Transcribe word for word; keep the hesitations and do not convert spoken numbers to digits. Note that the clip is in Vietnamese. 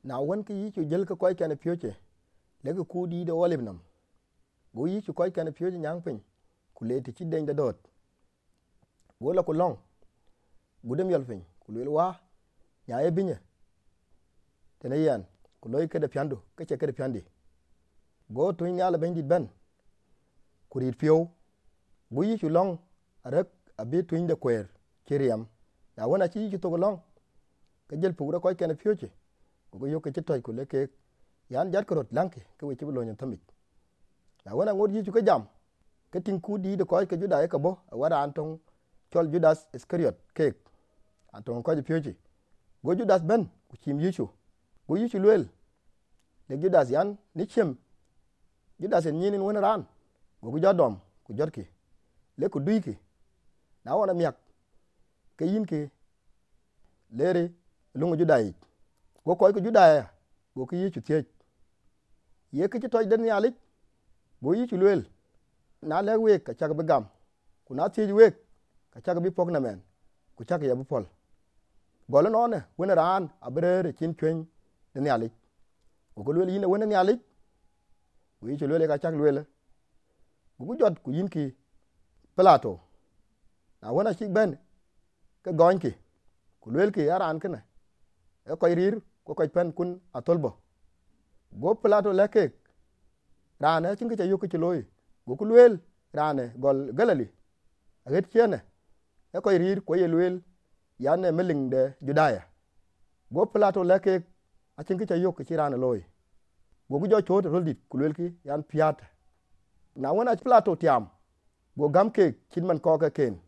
na wan ki yi chu jel ka koy kana pyoche le ka ku di de olib nam go yi chu koy kana pyoche nyang pin ku le ti chi den da dot go la ku long gudem yol pin ku le wa nya e binye tene yan ku loy ke de pyando ke che ke de pyandi go to nya la ben dit ben ku rit pyo go yi chu long arak abi twin de kwer kiriam na wana chi chu to long ka jel pu da koy kana pyoche go yo ke toy ku le ke yan jat korot lanke ke we chi lo nyen tamit na wana ngod yi chu ka jam ke tin ku di de koy ke juda e ka bo wara antong chol Judas Iscariot ke antong ko je pyoche go Judas ben ku chim yi chu go yi chu lwel de Judas yan ni chem Judas en nyinin wona ran go ku jadom ku jotki le ku duiki na wana miak ke yin ke lere lungu judai go koy ku judai go ki yi chu tie ye ke toy den yalik go yi chu lwel na le we ka chak be gam ku na tie we ka chak bi pok na men ku chak ya bu pol golo no ne wona ran abrere chin twen den yalik go ko lwel yin wona yalik go yi chu lwel ka chak lwel go jot ku yin ki Plato na wana chi ben ke gonki ku lwel ki aran kana e koy rir ko koy pen kun atolbo go Plato leke rana chinga cha yoku chiloy go ku lwel rane gol galali aget chene e koy rir ko ye lwel yane meling de Judaya go Plato leke a chinga cha yoku chi rana loy go ku jo chot roldit ku lwel ki yan piat na wana Plato tiam go gam ke chin man ko ka ken